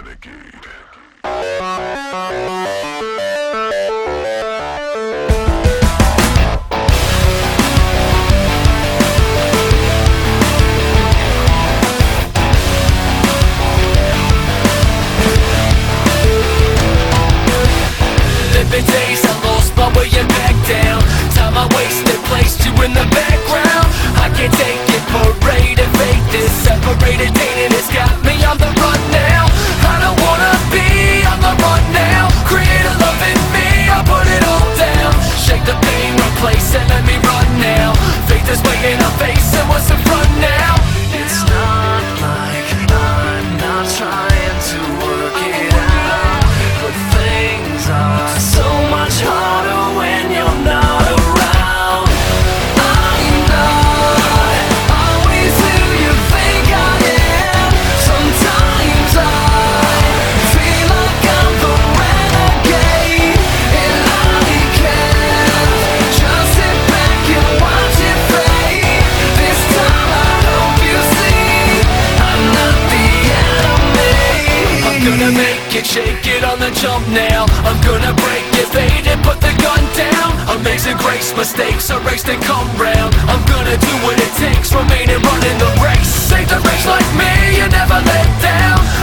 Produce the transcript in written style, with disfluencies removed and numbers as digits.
Living days I lost my way and back down. Time I wasted placed you in the background. I can't take it, parade and fake this. Separated, dating, it's got me on the run now. I don't wanna be on the run now. Create a love in me, I put it all down. Shake the pain, replace it, let me run now. Faith is waiting, I'm facing what's in front now. It's not like I'm not trying to work it out, but things are so much harder when you're not around. I'm not always who you think I am. Sometimes I feel like I'm the renegade, and I can't just sit back and watch it fade. This time I hope you see I'm not the enemy. I'm gonna make it, shake it on the jump now. I'm gonna break it, fade it, put the gun down. Amazing grace, mistakes erased and come round. I'm gonna do what it takes, remain and running the race. Save the race like me, you never let down.